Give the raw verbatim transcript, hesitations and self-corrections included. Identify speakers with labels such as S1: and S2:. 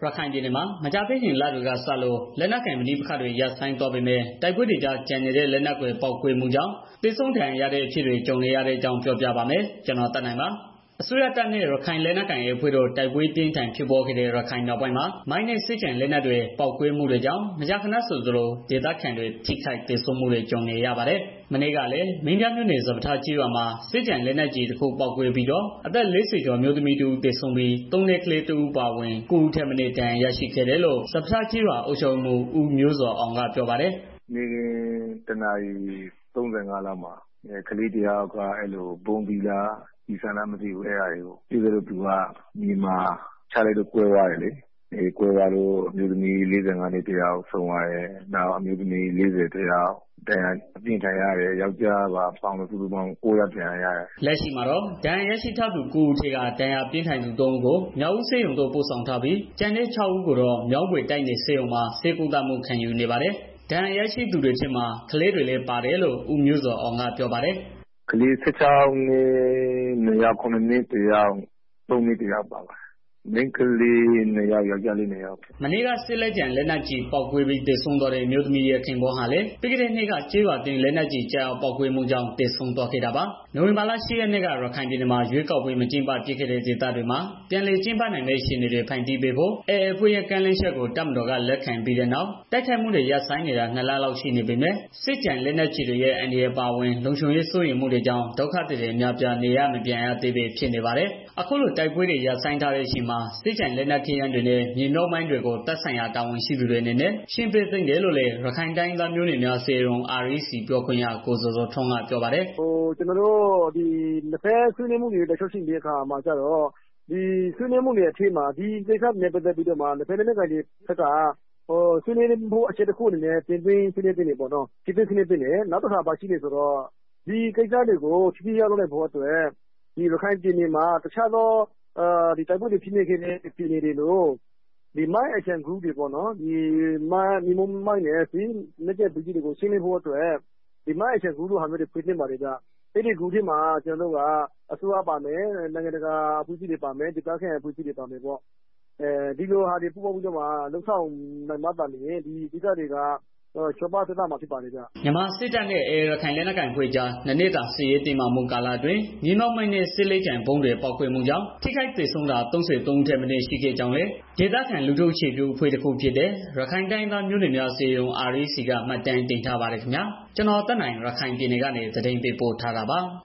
S1: ရခိုင်ပြည်နယ်မှာမကြသေးခင်လတွေကစလို့လက်နက်ကိုင်ပဋိပက္ခတွေရပ်ဆိုင်းသွားပေမဲ့တိုက်ပွဲတွေကြားကျန်နေတဲ့လက်နက်တွေပေါက်ကွဲမှုကြောင့်သေဆုံးဒဏ်ရာရတဲ့အဖြစ်တွေကြုံနေရတဲ့အကြောင်းပြောပြပါမယ်။ကျွန်တော်တက်နိုင်ပါအစိုးရတပ်နဲ့ရခိုင်လက်နက်ကိုင်ရေးအဖွဲ့တို့တိုက်ပွဲပြင်းထန်ဖြစ်ပေါ်ခဲ့တဲ့ရခိုင်မြောက်ပိုင်းမှာမိုင်းနဲ့စစ်ကြံလက်နက်တွေပေါက်ကွဲမှုတွေကြောင့်မကြာခဏဆိုသလိုဒေသခံတွေထိခိုက်ဒေဆုံးမှုတွေကြုံနေရပါတယ်။မနေ့ကလည်းမင်းပြမြို့နယ်စပထားကြီးရွာမှာစစ်ကြံလက်နက်ကြီးတစ်ခုပေါက်ကွဲပြီးတော့အသက်၄၀ကျော်မျိုးသမီးတူသေဆုံးပြီးသုံးနှစ်ကလေးတူပါဝင်ကိုဦးထက်မနေ့တန်ရရှိခဲ့တယ်လို့စပထားကြီးရွာအုပ်ချုပ်မှုဦးမျိုးစောအောင်ကပြောပါတယ်။
S2: "နေ့ကတနာရီသုံးဆယ်ငါးလောက်မှာကလေးတစ်ယောက်ကအဲ့လိုဘုံပြီးလားဒီဆန္ဒမသိဘူးအဲ့ဒါတွေကိုပြီးတော့သူကမြေမှာချလိုက်တော့ကွဲသွားတယ်လေအဲကွဲသွားလို့အမျိုးသမီးလေးဆယ်ငါးနှစ်တစ်ယောက်ဆုံးသွားတယ်နောက်အမျိုးသမီးလေးဆယ်တစ်ယောက်တန်ရာအပြင်းထန်ရတယ်ယောက်ျားပါပေါင်းလို့စုစုပေါင်းကိုးယောက်ပြန်ရတယ်
S1: ။လက်ရှိမှာတော့ဒဏ်ရာရရှိထားသူကိုဦးထေကဒဏ်ရာပြင်းထန်သူသုံးဦးကိုမြောက်ဦးဆေးရုံသို့ပို့ဆောင်ထားပြီးကျန်တဲ့ခြောက်ဦးကိုတော့မြောင်းပွေတိုက်နယ်ဆေးရုံမှာဆေးကုသမှုခံယူနေပါတယ်။ဒဏ်ရာရရှိသူတွေထဲမှာကလေးတွေလည်းပါတယ်လို့ဦးမျိုးစောအောင်ကပြောပါတယ်
S2: ။ကလေးဆယ့်ခြောက်နှစ်ယောက်ခုနှစ်နှစ်တစ်ယောက်သုံးနှစ်တစ်ယောက်ပါပါမိန်းကလေးနှစ်ယောက်ယောက်ျားလေးနှစ်ယောက်
S1: မနေ့ကစစ်လက်ကျန်လက်နက်ကြီးပေါက်ကွဲပြီးသေဆုံးသွားတဲ့အမျိုးသမီးရဲ့ခင်ပွန်းဟာလည်းပြီးခဲ့တဲ့နှစ်ကကျေးရွာတွင်လက်နက်ကြီးကြောက်ပေါက်ကွဲမှုကြောင့်သေဆုံးသွားခဲ့တာပါနိုဝင်ဘာလ၈ရက်နေ့ကရခိုင်ပြည်နယ်မှာရွေးကောက်ပွဲမကျင်းပဖြစ်ခဲ့တဲ့ဒေသတွေမှာပြန်လည်ကျင်းပနိုင်မယ့်အခြေအနေတွေဖန်တီးပေးဖို့အေအေအဖွဲ့ရဲ့ကမ်းလှမ်းချက်ကိုတပ်မတော်ကလက်ခံပြီးတဲ့နောက်တိုက်ခိုက်မှုတွေရပ်ဆိုင်းနေတာနှစ်လလောက်ရှိနေပေမဲ့စစ်ကြံလက်နက်ကြီးတွေရဲ့အန္တရာယ်ပါဝင်လုံခြုံရေးစိုးရိမ်မှုတွေကြောင့်ဒုက္ခသည်တွေအများပြားနေရမပြန်ရသေးပဲဖြစ်နေပါတယ်အခုလိုတိုက်ပွဲတွေရပ်ဆိုင်းထားတဲ့အချိန်မှာစစ်ကြံလက်နက်ခဲယမ်းတွေနဲ့မြေမြုပ်မိုင်းတွေကိုတပ်ဆိုင်ရာတာဝန်ရှိသူတွေအနေနဲ့ရှင်းပေးသင့်တယ်လို့လည်းရခိုင်တိုင်းသားမျိုးနွယ်များအစည်းအရုံး အာ အေး စီ ပြောခွင့်ရကိုဇော်ဇော်ထွန်းကပြောပါတယ်
S3: ။ဟိုကျွန်တော်တို့ဒီနှစ်ဖက်ဆွေးနွေးမှုတွေတချို့ရှိတဲ့အခါမှာကျတော့ဒီဆွေးနွေးမှုတွေအထိမှာဒီကိစ္စနဲ့ပတ်သက်ပြီးတော့မှနှစ်ဖက်လက်နက်ကိုင်တွေဘက်ကဟိုဆွေးနွေးဖို့အချက်တစ်ခုအနေနဲ့တင်သွင်းဆွေးနွေးတင်နေပေါ့နော်ဒီပြင်ဆွေးနွေးတင်နေနောက်တစ်ခါပါရှိနေဆိုတော့ဒီကိစ္စတွေကိုဖြည်းဖြည်းရောက်လာဖို့အတွက်ဒီရခိုင်ပြည်နယ်မှာတခြားသောအဲဒီတိုက်ပွဲတွေဖြစ်နေခဲ့တဲ့ပြည်နယ်တွေလို့ဒီမိုင်းအချန်ဂရုတွေပေါ့နော်ဒီမိုင်းဒီမိုင်းနဲ့စီလက်ကျပစ္စည်းတွေကိုရှင်းလင်းဖို့အတွက်ဒီမိုင်းအချန်ဂရုလိုဟာမျိုးတွေဖွင့်တင်ပါတယ်ဗျအဲ့ဒီဂရုတွေမှာကျွန်တော်တို့ကအစိုးရပါမယ်နိုင်ငံတကာအဖွဲ့အစည်းတွေပါမယ်ဒေသခံအဖွဲ့အစည်းတွေပါမယ်ပေါ့အဲဒီလိုဟာတွေပူးပေါင်းပြီးတော့မှလုံဆောင်နိုင်မှသာလျှင်ဒီဒေသတွေကချောပါသက်သာမှာဖြစ်ပါလေဗျ
S1: မြန်မာစစ်တပ်နဲ့အေရခိုင်လက်နက်ကိုင်ဖွဲ့ကြားနှစ်နှစ်တာစစ်ရေးတင်မာမှုကာလအတွင်းမြေမောက်မိုင်းနဲ့စစ်လေးကြံဘုံတွေပေါက်ကွဲမှုကြောင့်ထိခိုက်ဒေဆုံးတာသုံး၃ဦးထက်မနည်းရှိခဲ့ကြောင်းလည်းဒေသခံလူထုအခြေပြုအဖွဲ့တစ်ခုဖြစ်တဲ့ရခိုင်တိုင်းသားမျိုးနွယ်များအစည်းအရုံး အာ အေး စီ ကမှတ်တမ်းတင်ထားပါတယ်ခင်ဗျာကျွန်တော်တက်နိုင်ရခိုင်ပြည်နယ်ကနေသတင်းပေးပို့ထားတာပါ